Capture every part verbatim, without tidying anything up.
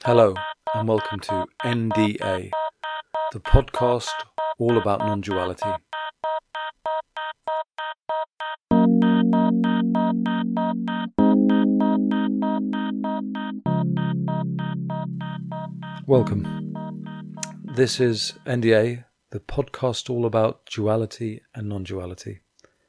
Hello and welcome to N D A, the podcast all about non-duality. Welcome. This is N D A, the podcast all about duality and non-duality.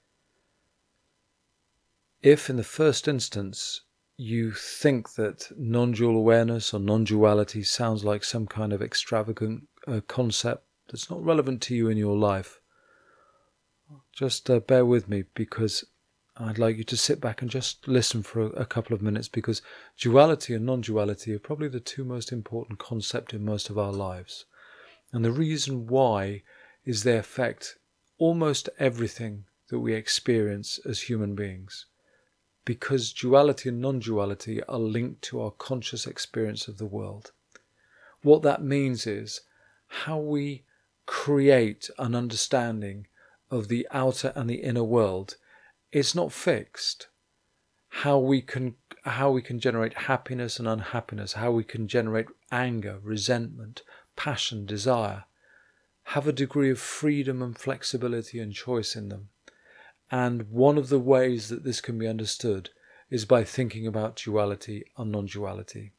If in the first instance you think that non-dual awareness or non-duality sounds like some kind of extravagant uh, concept that's not relevant to you in your life, just uh, bear with me, because I'd like you to sit back and just listen for a, a couple of minutes, because duality and non-duality are probably the two most important concepts in most of our lives. And the reason why is they affect almost everything that we experience as human beings. Because duality and non-duality are linked to our conscious experience of the world. What that means is how we create an understanding of the outer and the inner world. It's not fixed. How we can how we can generate happiness and unhappiness, how we can generate anger, resentment, passion, desire, have a degree of freedom and flexibility and choice in them. And one of the ways that this can be understood is by thinking about duality and non-duality.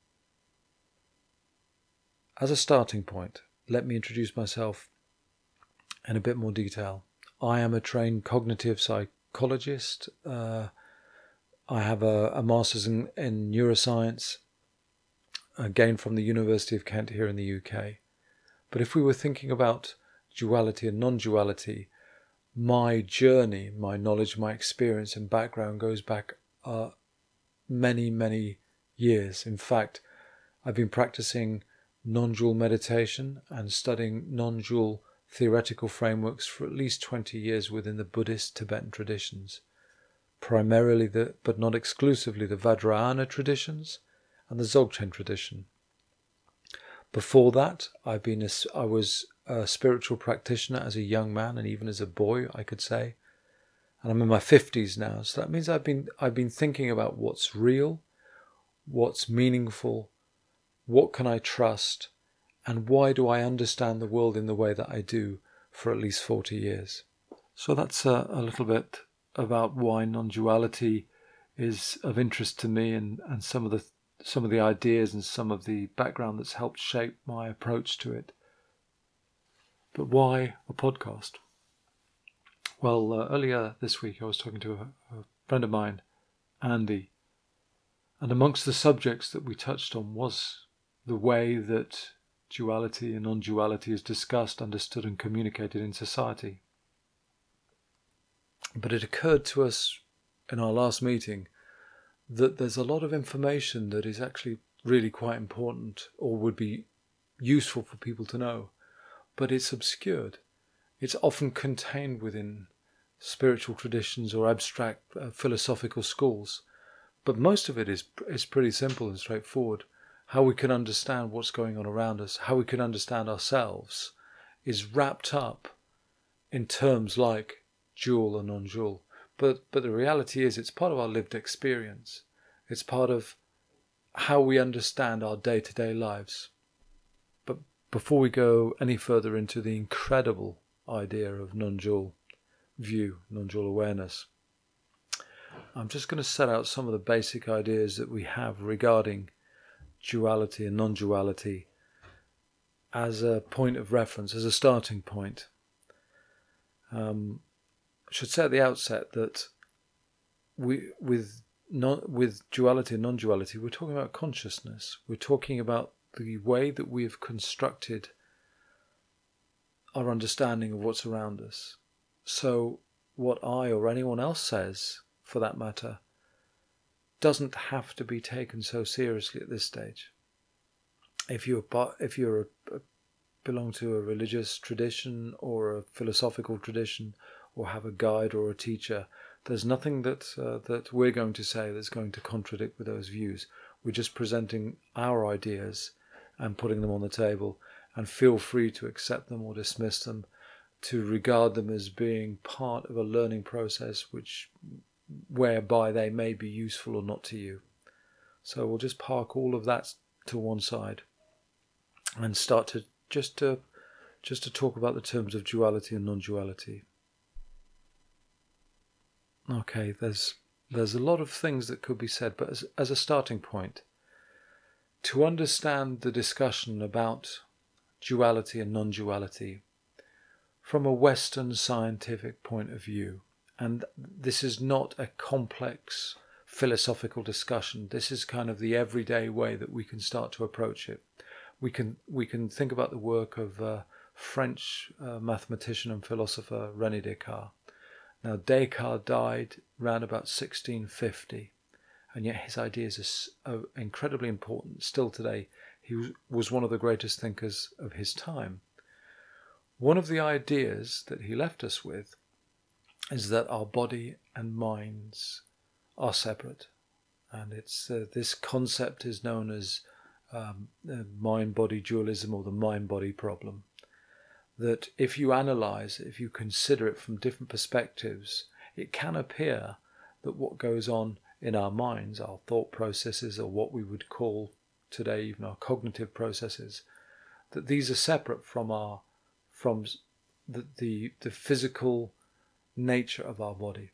As a starting point, let me introduce myself in a bit more detail. I am a trained cognitive psychologist. Uh, I have a, a master's in, in neuroscience, uh, gained from the University of Kent here in the U K. But if we were thinking about duality and non-duality, my journey, my knowledge, my experience and background goes back uh, many, many years. In fact, I've been practicing non-dual meditation and studying non-dual theoretical frameworks for at least twenty years within the Buddhist Tibetan traditions, primarily the, but not exclusively, the Vajrayana traditions and the Dzogchen tradition. Before that, I've been a, I was a spiritual practitioner as a young man, and even as a boy, I could say. And I'm in my fifties now, so that means I've been I've been thinking about what's real, what's meaningful, what can I trust, and why do I understand the world in the way that I do for at least forty years. So that's a, a little bit about why non-duality is of interest to me, and, and some of the some of the ideas and some of the background that's helped shape my approach to it. But why a podcast? Well, uh, earlier this week I was talking to a, a friend of mine, Andy, and amongst the subjects that we touched on was the way that duality and non-duality is discussed, understood and communicated in society. But it occurred to us in our last meeting that there's a lot of information that is actually really quite important or would be useful for people to know, but it's obscured. It's often contained within spiritual traditions or abstract uh, philosophical schools, but most of it is is pretty simple and straightforward. How we can understand what's going on around us, how we can understand ourselves, is wrapped up in terms like dual and non-dual. But but the reality is it's part of our lived experience. It's part of how we understand our day-to-day lives. But before we go any further into the incredible idea of non-dual view, non-dual awareness, I'm just going to set out some of the basic ideas that we have regarding duality and non-duality as a point of reference, as a starting point. Um, I should say at the outset that we, with non, with duality and non-duality, we're talking about consciousness. We're talking about the way that we have constructed our understanding of what's around us. So what I or anyone else says, for that matter, doesn't have to be taken so seriously at this stage. If you're if you're a, a, belong to a religious tradition or a philosophical tradition, or have a guide or a teacher, there's nothing that uh, that we're going to say that's going to contradict with those views. We're just presenting our ideas and putting them on the table, and feel free to accept them or dismiss them, to regard them as being part of a learning process which whereby they may be useful or not to you. So we'll just park all of that to one side and start to just to just to talk about the terms of duality and non-duality. Okay, there's there's a lot of things that could be said, but as as a starting point, to understand the discussion about duality and non-duality from a Western scientific point of view, and this is not a complex philosophical discussion. This is kind of the everyday way that we can start to approach it. We can we can think about the work of uh, French uh, mathematician and philosopher René Descartes. Now, Descartes died around about sixteen fifty, and yet his ideas are incredibly important still today. He was one of the greatest thinkers of his time. One of the ideas that he left us with is that our body and minds are separate, and it's uh, this concept is known as um, mind-body dualism, or the mind-body problem. That if you analyze, if you consider it from different perspectives, it can appear that what goes on in our minds, our thought processes, or what we would call today even our cognitive processes, that these are separate from our from the, the, the physical nature of our body.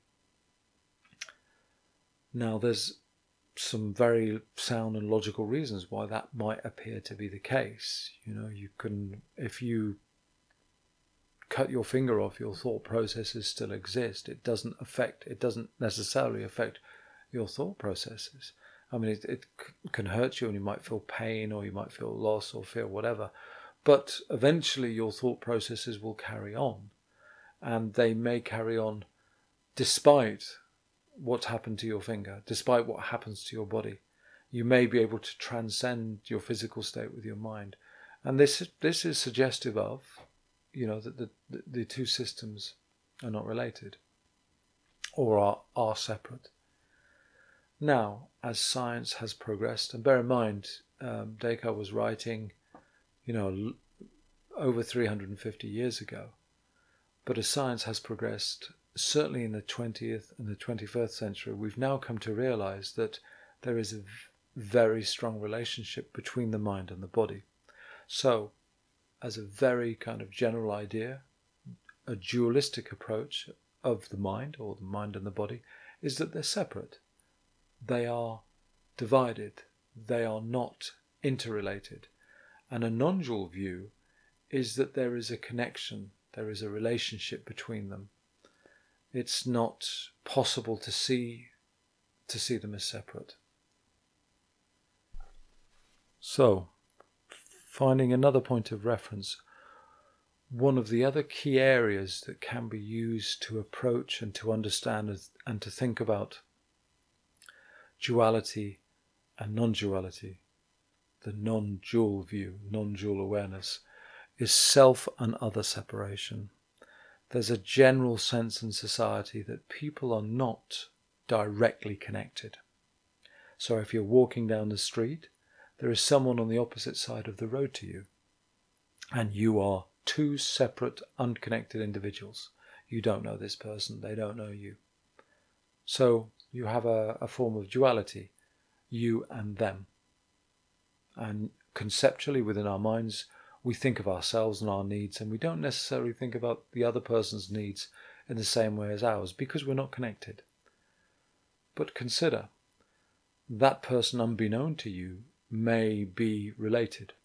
Now, there's some very sound and logical reasons why that might appear to be the case. You know, you can, if you cut your finger off, your thought processes still exist. It doesn't affect, it doesn't necessarily affect your thought processes. I mean, it, it can hurt you and you might feel pain, or you might feel loss, or feel whatever. But eventually your thought processes will carry on, and they may carry on despite what's happened to your finger, despite what happens to your body. You may be able to transcend your physical state with your mind. And this this is suggestive of, you know, that the, the, the two systems are not related, or are, are separate. Now, as science has progressed, and bear in mind, um, Descartes was writing, you know, over three hundred fifty years ago. But as science has progressed, certainly in the twentieth and the twenty-first century, we've now come to realize that there is a very strong relationship between the mind and the body. So, as a very kind of general idea, a dualistic approach of the mind, or the mind and the body, is that they're separate. They are divided. They are not interrelated. And a non-dual view is that there is a connection, there is a relationship between them. It's not possible to see to see them as separate. So, finding another point of reference, one of the other key areas that can be used to approach and to understand and to think about duality and non-duality, the non-dual view, non-dual awareness, is self and other separation. There's a general sense in society that people are not directly connected. So if you're walking down the street, there is someone on the opposite side of the road to you, and you are two separate, unconnected individuals. You don't know this person, they don't know you. So you have a, a form of duality, you and them. And conceptually within our minds, we think of ourselves and our needs, and we don't necessarily think about the other person's needs in the same way as ours, because we're not connected. But consider, that person unbeknown to you may be related.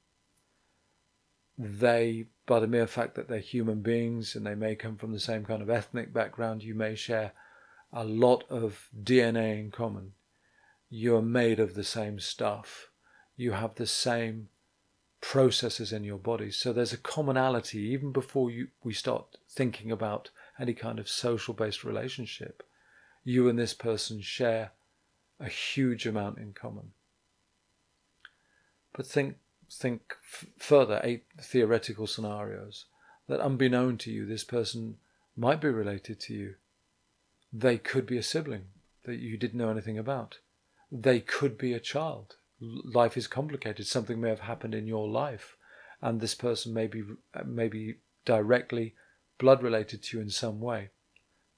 They, by the mere fact that they're human beings and they may come from the same kind of ethnic background, you may share a lot of D N A in common. You're made of the same stuff. You have the same processes in your body. So there's a commonality even before you we start thinking about any kind of social-based relationship. You and this person share a huge amount in common. But think think f- further, eight theoretical scenarios, that unbeknown to you, this person might be related to you. They could be a sibling that you didn't know anything about. They could be a child. Life is complicated. Something may have happened in your life, and this person may be, may be directly blood related to you in some way.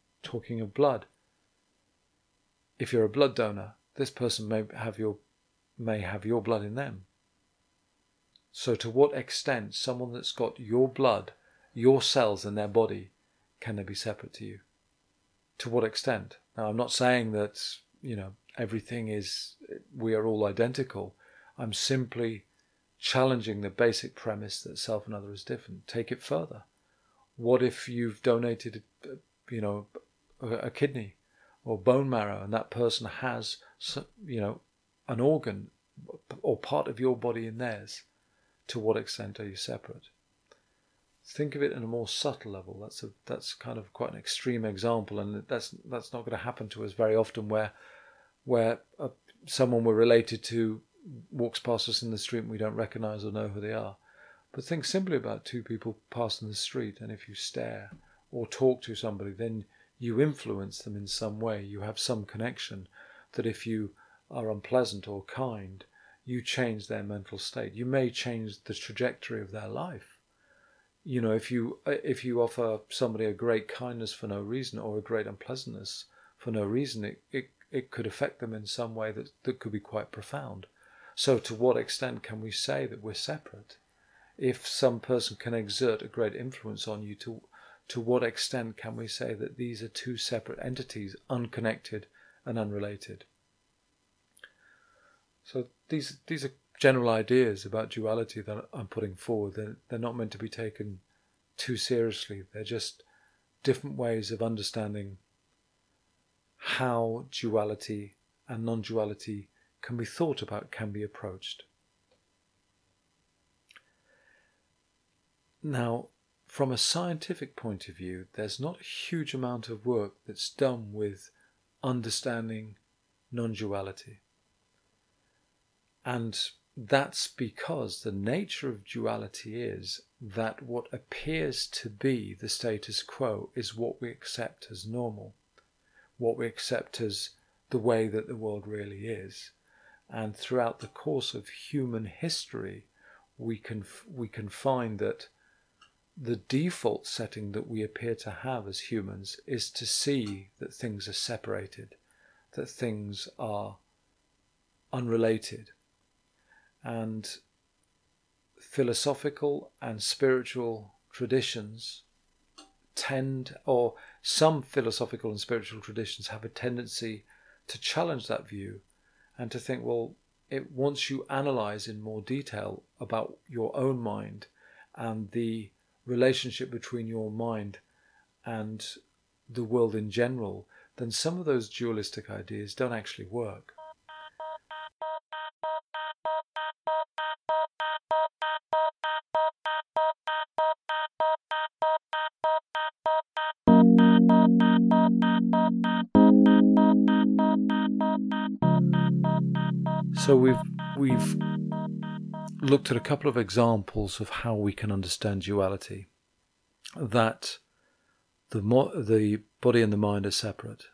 Talking of blood, if you're a blood donor, this person may have your may have your blood in them. So to what extent someone that's got your blood, your cells in their body, can they be separate to you? To what extent? Now, I'm not saying that, you know, everything is, we are all identical. I'm simply challenging the basic premise that self and other is different. Take it further. What if you've donated, you know, a kidney or bone marrow, and that person has, you know, an organ or part of your body in theirs? To what extent are you separate? Think of it in a more subtle level. That's a that's kind of quite an extreme example, and that's that's not going to happen to us very often. Where where uh, someone we're related to walks past us in the street and we don't recognise or know who they are. But think simply about two people passing the street, and if you stare or talk to somebody, then you influence them in some way. You have some connection that if you are unpleasant or kind, you change their mental state. You may change the trajectory of their life. You know, if you if you offer somebody a great kindness for no reason or a great unpleasantness for no reason, it, it, it could affect them in some way that, that could be quite profound. So to what extent can we say that we're separate? If some person can exert a great influence on you, to to what extent can we say that these are two separate entities, unconnected and unrelated? So these these are general ideas about duality that I'm putting forward. They're, they're not meant to be taken too seriously. They're just different ways of understanding how duality and non-duality can be thought about, can be approached. Now, from a scientific point of view, there's not a huge amount of work that's done with understanding non-duality. And that's because the nature of duality is that what appears to be the status quo is what we accept as normal, what we accept as the way that the world really is. And throughout the course of human history, we can we can find that the default setting that we appear to have as humans is to see that things are separated, that things are unrelated. And philosophical and spiritual traditions tend, or some philosophical and spiritual traditions have a tendency to challenge that view and to think, well, it, once you analyze in more detail about your own mind and the relationship between your mind and the world in general, then some of those dualistic ideas don't actually work. So we've we've looked at a couple of examples of how we can understand duality. That the mo- the body and the mind are separate,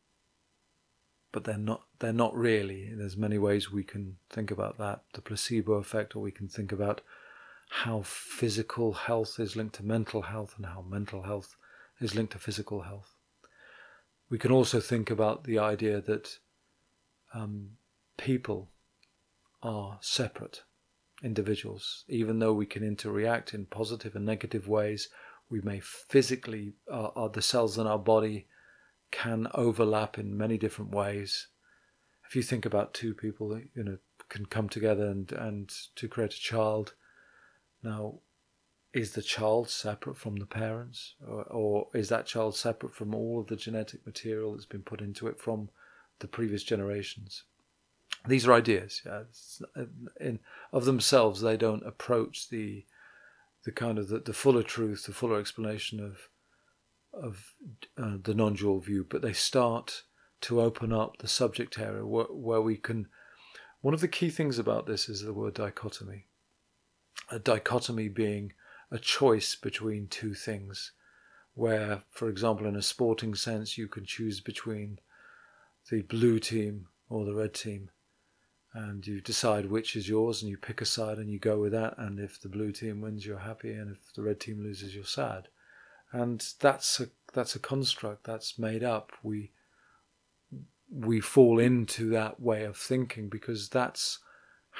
but they're not. They're not really. There's many ways we can think about that. The placebo effect, or we can think about how physical health is linked to mental health, and how mental health is linked to physical health. We can also think about the idea that um, people are separate individuals. Even though we can interact in positive and negative ways, we may physically, uh, uh, the cells in our body can overlap in many different ways. If you think about two people that, you know, can come together and, and to create a child, now, is the child separate from the parents? Or, or is that child separate from all of the genetic material that's been put into it from the previous generations? These are ideas. Yeah. In, of themselves, they don't approach the the kind of the, the fuller truth, the fuller explanation of of uh, the non-dual view, but they start to open up the subject area where, where we can. One of the key things about this is the word dichotomy. A dichotomy being a choice between two things, where, for example, in a sporting sense, you can choose between the blue team or the red team, and you decide which is yours, and you pick a side and you go with that. And if the blue team wins, you're happy, and if the red team loses, you're sad. And that's a that's a construct that's made up. We we fall into that way of thinking because that's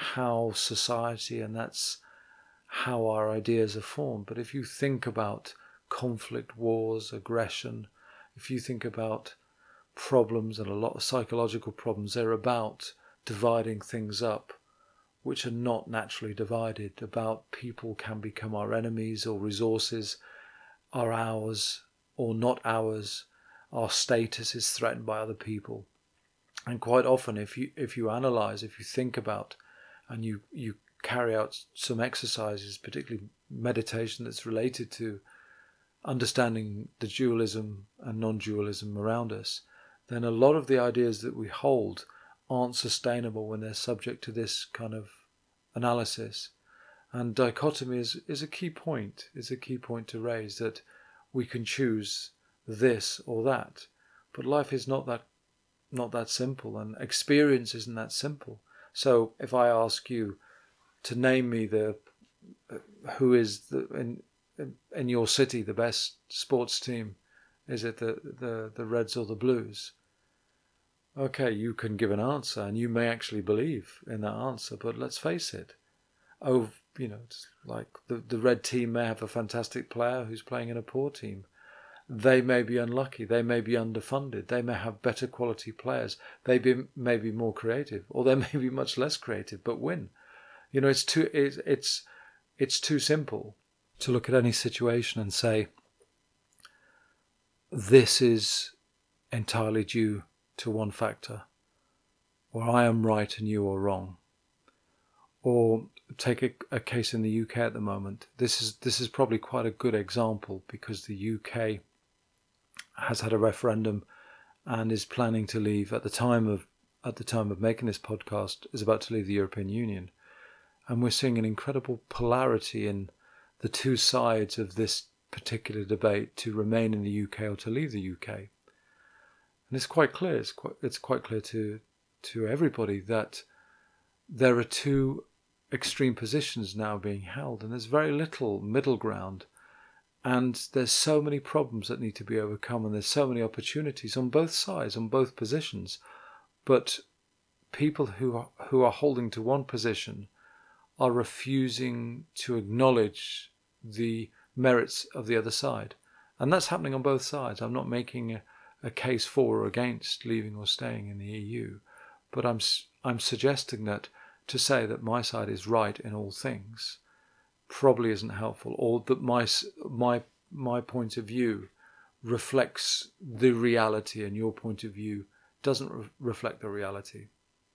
how society, and that's how our ideas are formed. But if you think about conflict, wars, aggression, if you think about problems, and a lot of psychological problems, they're about dividing things up which are not naturally divided, about people can become our enemies, or resources are ours or not ours, our status is threatened by other people. And quite often, if you if you analyze, if you think about, and you you carry out some exercises, particularly meditation that's related to understanding the dualism and non-dualism around us, then a lot of the ideas that we hold aren't sustainable when they're subject to this kind of analysis. And dichotomy is, is a key point, is a key point to raise, that we can choose this or that. But life is not that not that simple, and experience isn't that simple. So if I ask you to name me the who is the in in your city the best sports team, is it the the, the Reds or the Blues? Okay, you can give an answer, and you may actually believe in that answer, but let's face it. Oh, you know, it's like the, the red team may have a fantastic player who's playing in a poor team. They may be unlucky. They may be underfunded. They may have better quality players. They be, may be more creative, or they may be much less creative, but win. You know, it's too it's it's it's too simple to look at any situation and say this is entirely due to one factor, or I am right and you are wrong. Or take a, a case in the U K at the moment. This is this is probably quite a good example, because the U K has had a referendum and is planning to leave at the time of at the time of making this podcast is about to leave the European Union. And we're seeing an incredible polarity in the two sides of this particular debate, to remain in the U K or to leave the U K. And it's quite clear, it's quite, it's quite clear to to everybody that there are two extreme positions now being held, and there's very little middle ground. And there's so many problems that need to be overcome, and there's so many opportunities on both sides, on both positions. But people who are, who are holding to one position are refusing to acknowledge the merits of the other side. And that's happening on both sides. I'm not making a, a case for or against leaving or staying in the E U, but I'm I'm suggesting that to say that my side is right in all things probably isn't helpful, or that my my my point of view reflects the reality and your point of view doesn't re- reflect the reality.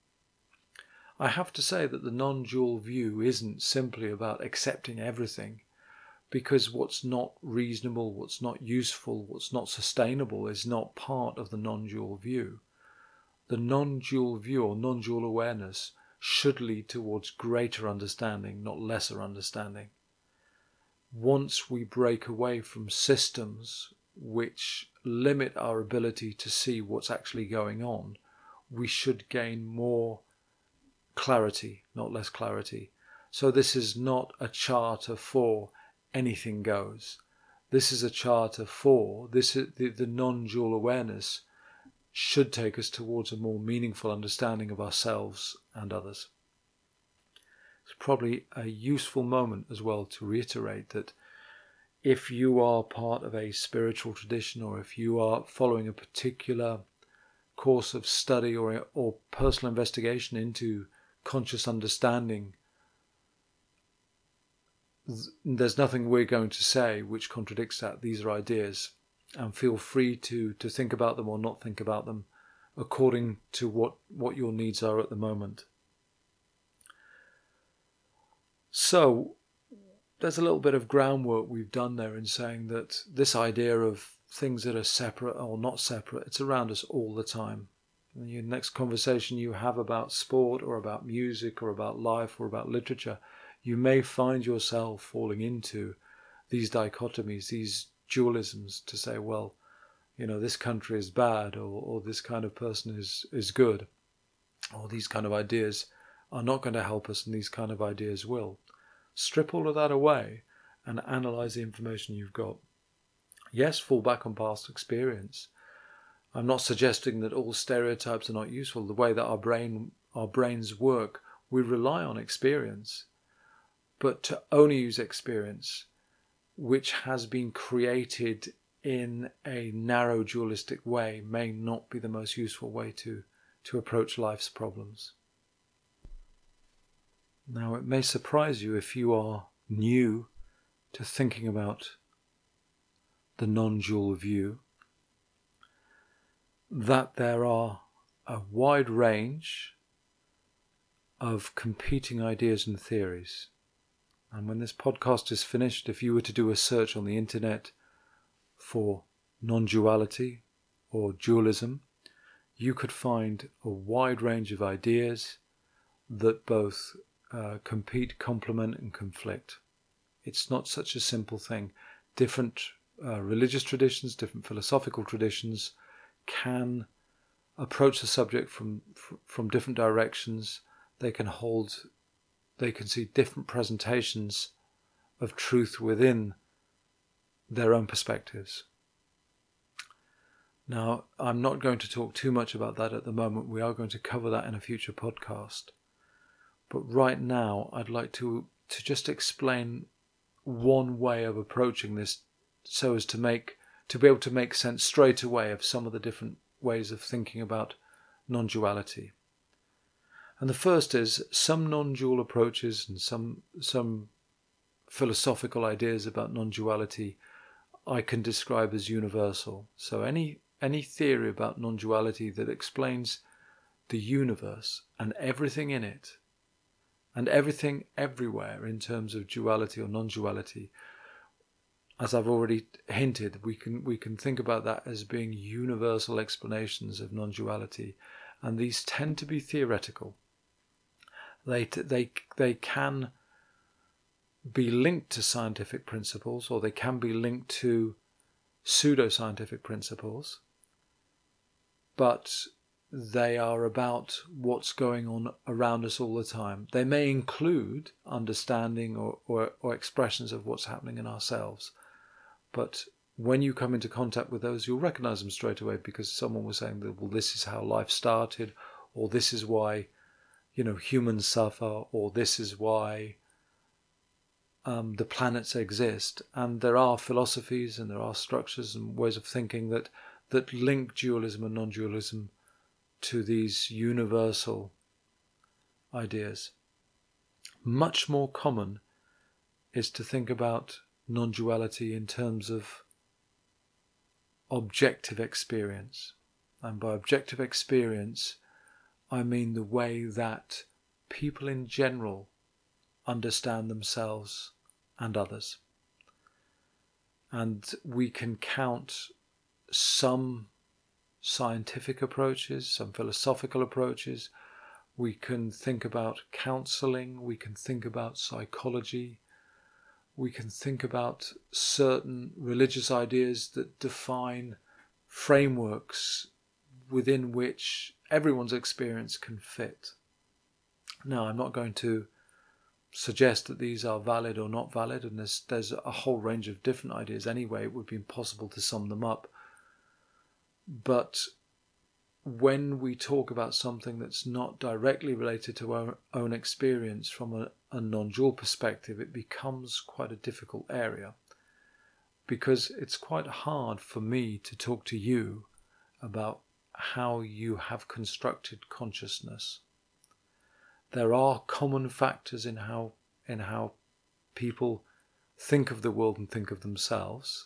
I have to say that the non-dual view isn't simply about accepting everything, because what's not reasonable, what's not useful, what's not sustainable is not part of the non-dual view. The non-dual view, or non-dual awareness, should lead towards greater understanding, not lesser understanding. Once we break away from systems which limit our ability to see what's actually going on, we should gain more clarity, not less clarity. So this is not a charter for anything goes. This is a charter for, this is the, the non-dual awareness should take us towards a more meaningful understanding of ourselves and others. It's probably a useful moment as well to reiterate that if you are part of a spiritual tradition, or if you are following a particular course of study or, or personal investigation into conscious understanding, there's nothing we're going to say which contradicts that. These are ideas, and feel free to to think about them or not think about them according to what what your needs are at the moment. So there's a little bit of groundwork we've done there in saying that this idea of things that are separate or not separate, it's around us all the time. In your next conversation you have about sport or about music or about life or about literature, you may find yourself falling into these dichotomies, these dualisms, to say, well, you know, this country is bad, or, or this kind of person is, is good, or these kind of ideas are not going to help us and these kind of ideas will. Strip all of that away and analyze the information you've got. Yes, fall back on past experience. I'm not suggesting that all stereotypes are not useful. The way that our brain, our brains work We rely on experience, but to only use experience which has been created in a narrow dualistic way may not be the most useful way to, to approach life's problems. Now, it may surprise you if you are new to thinking about the non-dual view, that there are a wide range of competing ideas and theories. And when this podcast is finished, if you were to do a search on the internet for non-duality or dualism, you could find a wide range of ideas that both uh, compete, complement, and conflict. It's not such a simple thing. Different uh, religious traditions, different philosophical traditions can approach the subject from from different directions. They can hold, they can see different presentations of truth within their own perspectives. Now, I'm not going to talk too much about that at the moment. We are going to cover that in a future podcast. But right now, I'd like to, to just explain one way of approaching this so as to make to be able to make sense straight away of some of the different ways of thinking about non-duality. And the first is some non-dual approaches and some some philosophical ideas about non-duality I can describe as universal. So any any theory about non-duality that explains the universe and everything in it and everything everywhere in terms of duality or non-duality, as I've already hinted, we can we can think about that as being universal explanations of non-duality, and these tend to be theoretical. They they they can be linked to scientific principles, or they can be linked to pseudoscientific principles, but they are about what's going on around us all the time. They may include understanding or, or, or expressions of what's happening in ourselves, but when you come into contact with those, you'll recognize them straight away, because someone was saying that, well, this is how life started, or this is why, you know, humans suffer, or this is why um, the planets exist. And there are philosophies and there are structures and ways of thinking that that link dualism and non-dualism to these universal ideas. Much more common is to think about non-duality in terms of objective experience. And by objective experience, I mean the way that people in general understand themselves and others. And we can count some scientific approaches, some philosophical approaches. We can think about counseling, we can think about psychology, we can think about certain religious ideas that define frameworks within which everyone's experience can fit. Now, I'm not going to suggest that these are valid or not valid, and there's, there's a whole range of different ideas anyway. It would be impossible to sum them up. But when we talk about something that's not directly related to our own experience from a, a non-dual perspective, it becomes quite a difficult area, because it's quite hard for me to talk to you about how you have constructed consciousness. There are common factors in how in how people think of the world and think of themselves,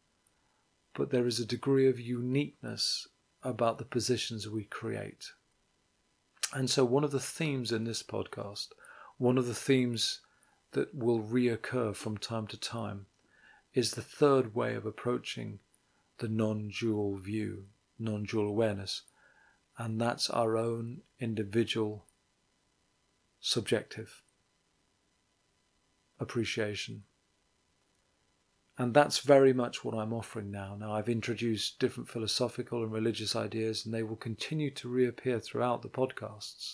but there is a degree of uniqueness about the positions we create. And so one of the themes in this podcast, one of the themes that will reoccur from time to time, is the third way of approaching the non-dual view, non-dual awareness, and that's our own individual subjective appreciation. And that's very much what I'm offering now. Now, I've introduced different philosophical and religious ideas, and they will continue to reappear throughout the podcasts.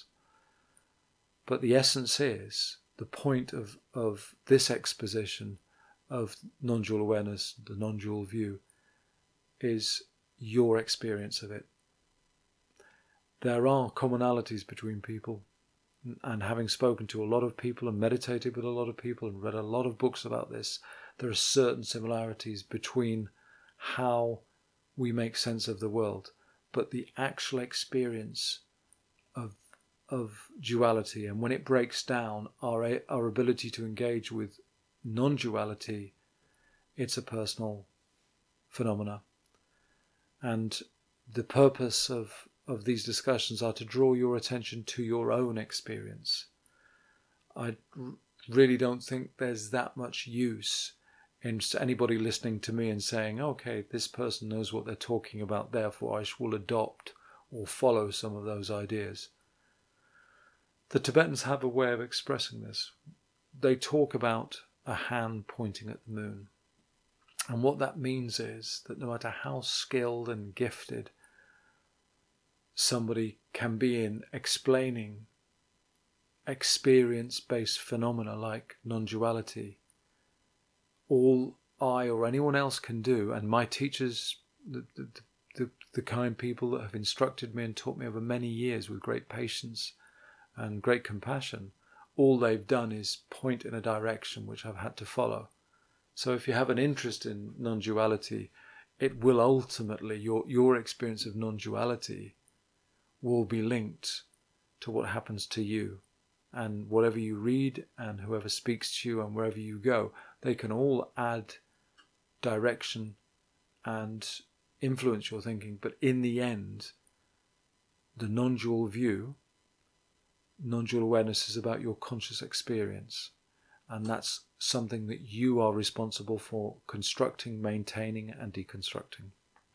But the essence is, the point of, of this exposition of non-dual awareness, the non-dual view, is your experience of it. There are commonalities between people. And having spoken to a lot of people and meditated with a lot of people and read a lot of books about this, there are certain similarities between how we make sense of the world, but the actual experience of of duality, and when it breaks down, our our ability to engage with non-duality, it's a personal phenomena. And the purpose of of these discussions are to draw your attention to your own experience. I really don't think there's that much use in anybody listening to me and saying, okay, this person knows what they're talking about, therefore I will adopt or follow some of those ideas. The Tibetans have a way of expressing this. They talk about a hand pointing at the moon. And what that means is that no matter how skilled and gifted somebody can be in explaining experience-based phenomena like non-duality, all I or anyone else can do, and my teachers, the, the, the, the kind people that have instructed me and taught me over many years with great patience and great compassion, all they've done is point in a direction which I've had to follow. So if you have an interest in non-duality, it will ultimately, your, your experience of non-duality will be linked to what happens to you. And whatever you read and whoever speaks to you and wherever you go, they can all add direction and influence your thinking. But in the end, the non-dual view, non-dual awareness is about your conscious experience. And that's something that you are responsible for constructing, maintaining and deconstructing.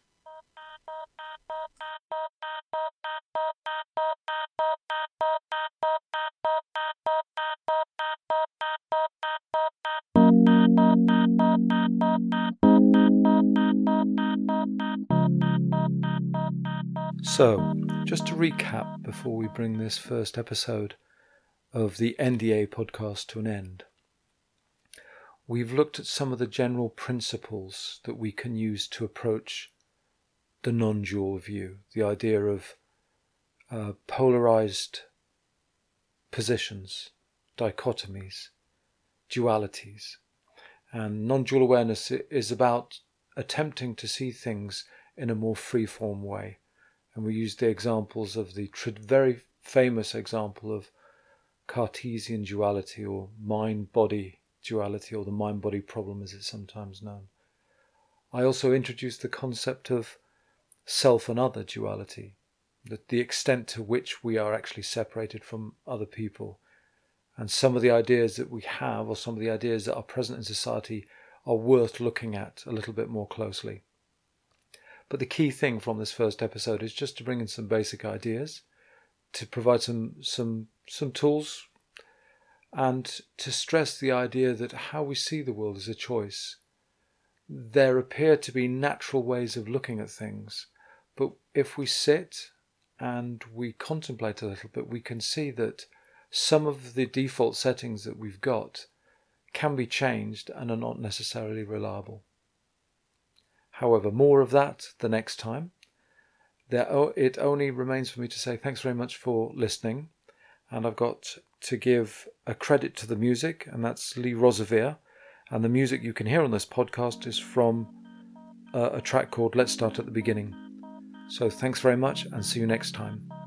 So, just to recap before we bring this first episode of the N D A podcast to an end, we've looked at some of the general principles that we can use to approach the non-dual view, the idea of uh, polarized positions, dichotomies, dualities. And non-dual awareness is about attempting to see things in a more free-form way. And we used the examples of the tr- very famous example of Cartesian duality, or mind-body duality, or the mind-body problem as it's sometimes known. I also introduced the concept of self and other duality, that the extent to which we are actually separated from other people. And some of the ideas that we have, or some of the ideas that are present in society, are worth looking at a little bit more closely. But the key thing from this first episode is just to bring in some basic ideas, to provide some some some tools, and to stress the idea that how we see the world is a choice. There appear to be natural ways of looking at things, but if we sit and we contemplate a little bit, we can see that some of the default settings that we've got can be changed and are not necessarily reliable. However, more of that the next time. There, it only remains for me to say thanks very much for listening. And I've got to give a credit to the music, and that's Lee Rosevere. And the music you can hear on this podcast is from a, a track called Let's Start at the Beginning. So thanks very much, and see you next time.